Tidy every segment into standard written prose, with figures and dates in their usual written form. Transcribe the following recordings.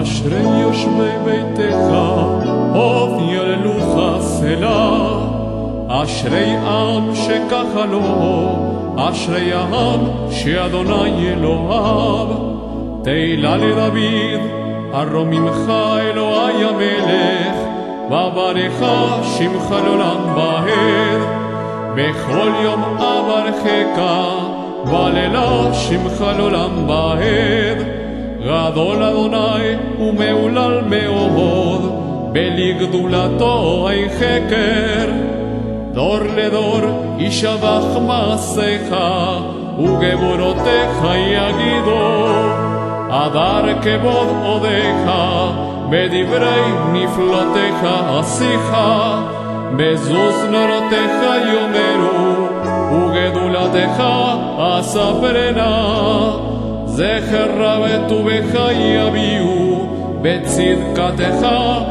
אשרי יושבי ביתך, עוד יללוך סלה. אשרי עם שככה לו, אשרי העם שאדוני אלוהיו. תהילה לדוד, ארום ממך אלוהי המלך, וברך שמך לעולם ועד. בכל יום אברכך, בלילה שמך לעולם ועד. גדול אדוני ומהולל מאוד, בלגדולתו אין חקר. דור לדור ישבח מעשיך, וגבורותיך יגידו. הדר כבוד עודיך, בדברי נפלותיך עשיך. בזוז נורותיך יאמרו, וגדולתך אספרנה. זכר רב טובך יביאו, בצדקתך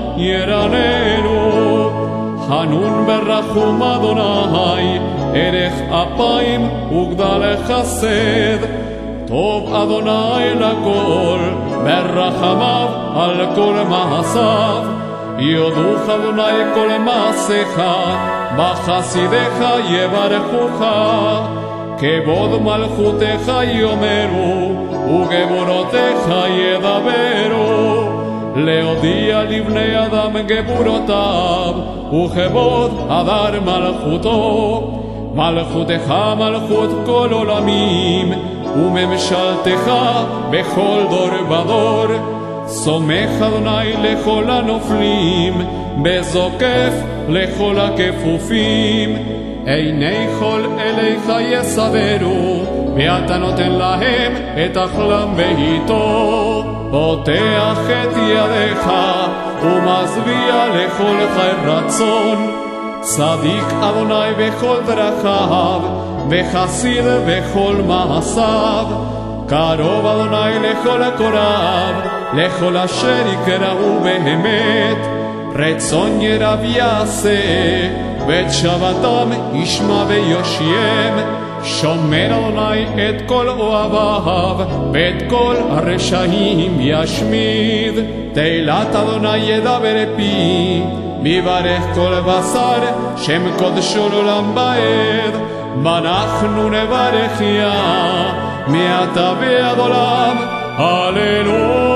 ירננו. חנון ברחום אדוני, ערך אפיים וגדל חסד. טוב אדוני לכל, ברחמיו על כל מעשיו. יודוך אדוני כל מעשיך, בחסידיך יברכוך. כבוד מלכותך יאמרו, וגבורותיך ידברו. להודיע לבני אדם גבורותיו, וכבוד הדר מלכותו. מלכותך מלכות כל עולמים, וממשלתך בכל דור ודור. סומך אדוני לכל הנופלים, בזוקף לכל הכפופים. עיני כל אליך יסברו, ואתה נותן להם את אכלם ואיתו. פותח את ידיך ומשביע לכל חי רצון. צדיק אדוני בכל דרכיו, וחסיד בכל מעשיו. קרוב אדוני לכל הקורב, לכל אשר יקראו באמת. רצון ירב יעשה, ואת שבתם ישמע ויושיעם. שומר אדוני את כל אוהביו, ואת כל הרשעים ישמיד. תהילת אדוני ידבר פי, מברך כל בשר, שם קודשו לעולם ועד. ואנחנו נברך יה, מעתה ועד עולם. הללויה.